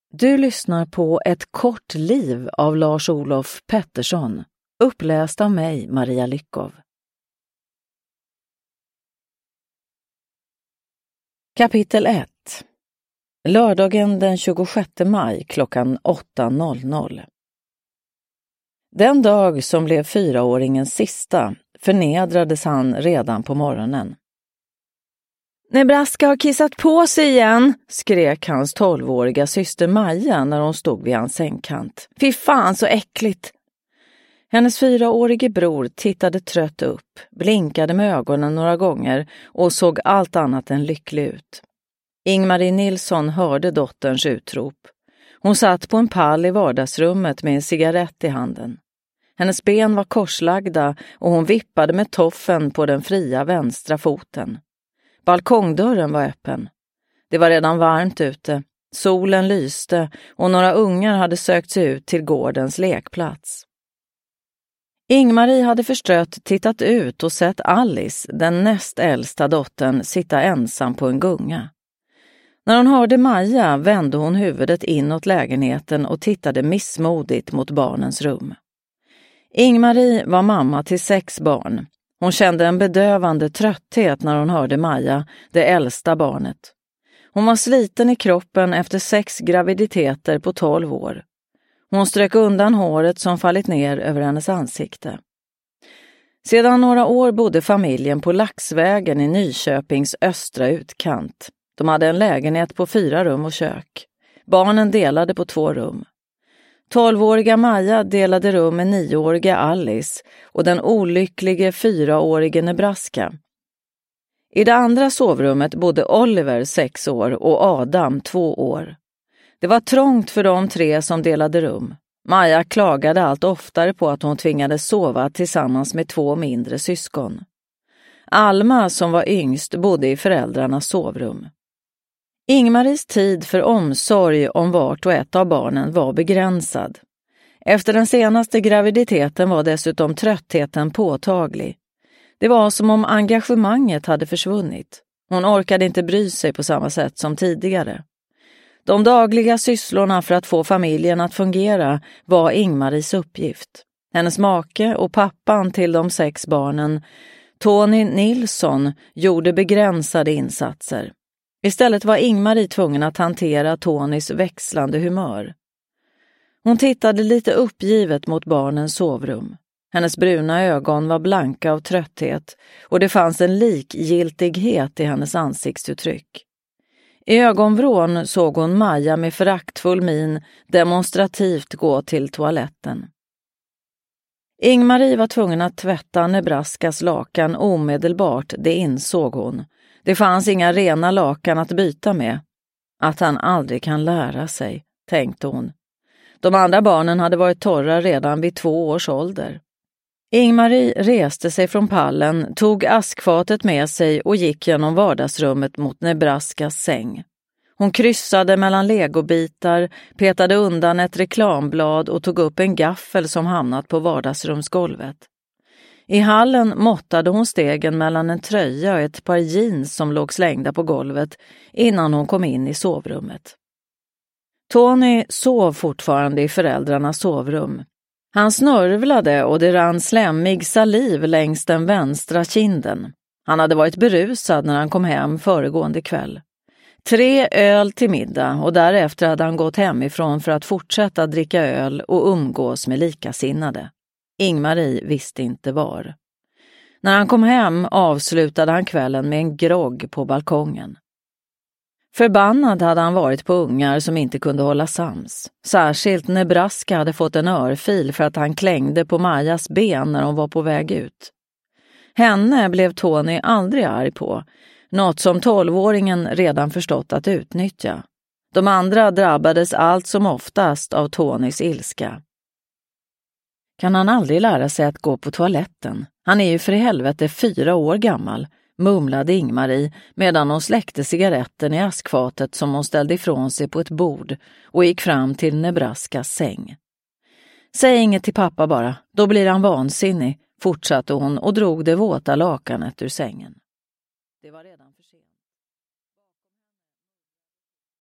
Du lyssnar på Ett kort liv av Lars-Olof Pettersson, uppläst av mig, Maria Lyckov. Kapitel 1. Lördagen den 26 maj klockan 8:00. Den dag som blev 4-åringens sista förnedrades han redan på morgonen. Nebraska har kissat på sig igen, skrek hans 12-åriga syster Maja när hon stod vid hans sängkant. Fy fan så äckligt! Hennes 4-årige bror tittade trött upp, blinkade med ögonen några gånger och såg allt annat än lycklig ut. Ingmarie Nilsson hörde dotterns utrop. Hon satt på en pall i vardagsrummet med en cigarett i handen. Hennes ben var korslagda och hon vippade med toffen på den fria vänstra foten. Balkongdörren var öppen. Det var redan varmt ute. Solen lyste och några ungar hade sökt sig ut till gårdens lekplats. Ingmarie hade förstrött tittat ut och sett Alice, den näst äldsta dottern, sitta ensam på en gunga. När hon hörde Maja vände hon huvudet inåt lägenheten och tittade missmodigt mot barnens rum. Ingmarie var mamma till 6 barn. Hon kände en bedövande trötthet när hon hörde Maja, det äldsta barnet. Hon var sliten i kroppen efter 6 graviditeter på 12 år. Hon strök undan håret som fallit ner över hennes ansikte. Sedan några år bodde familjen på Laxvägen i Nyköpings östra utkant. De hade en lägenhet på 4 rum och kök. Barnen delade på 2 rum. 12-åriga Maja delade rum med 9-åriga Alice och den olycklige 4-årige Nebraska. I det andra sovrummet bodde Oliver 6 år och Adam 2 år. Det var trångt för de 3 som delade rum. Maja klagade allt oftare på att hon tvingades sova tillsammans med 2 mindre syskon. Alma, som var yngst, bodde i föräldrarnas sovrum. Ingmaries tid för omsorg om vart och ett av barnen var begränsad. Efter den senaste graviditeten var dessutom tröttheten påtaglig. Det var som om engagemanget hade försvunnit. Hon orkade inte bry sig på samma sätt som tidigare. De dagliga sysslorna för att få familjen att fungera var Ingmaries uppgift. Hennes make och pappan till de 6 barnen, Tony Nilsson, gjorde begränsade insatser. Istället var Ingmarie tvungen att hantera Tonys växlande humör. Hon tittade lite uppgivet mot barnens sovrum. Hennes bruna ögon var blanka av trötthet och det fanns en likgiltighet i hennes ansiktsuttryck. I ögonvrån såg hon Maja med föraktfull min demonstrativt gå till toaletten. Ingmarie var tvungen att tvätta Nebraskas lakan omedelbart, det insåg hon. Det fanns inga rena lakan att byta med. Att han aldrig kan lära sig, tänkte hon. De andra barnen hade varit torra redan vid 2 års ålder. Ingmarie reste sig från pallen, tog askfatet med sig och gick genom vardagsrummet mot Nebraskas säng. Hon kryssade mellan legobitar, petade undan ett reklamblad och tog upp en gaffel som hamnat på vardagsrumsgolvet. I hallen måttade hon stegen mellan en tröja och ett par jeans som låg slängda på golvet innan hon kom in i sovrummet. Tony sov fortfarande i föräldrarnas sovrum. Han snörvlade och det rann slämmig saliv längs den vänstra kinden. Han hade varit berusad när han kom hem föregående kväll. 3 öl till middag och därefter hade han gått hemifrån för att fortsätta dricka öl och umgås med likasinnade. Ingmarie visste inte var. När han kom hem avslutade han kvällen med en grogg på balkongen. Förbannad hade han varit på ungar som inte kunde hålla sams. Särskilt Nebraska hade fått en örfil för att han klängde på Majas ben när hon var på väg ut. Henne blev Tony aldrig arg på, något som 12-åringen redan förstått att utnyttja. De andra drabbades allt som oftast av Tonys ilska. Kan han aldrig lära sig att gå på toaletten? Han är ju för i helvete 4 år gammal, mumlade Ingmarie medan hon släckte cigaretten i askfatet som hon ställde ifrån sig på ett bord och gick fram till Nebraskas säng. Säg inget till pappa bara, då blir han vansinnig, fortsatte hon och drog det våta lakanet ur sängen. Det var redan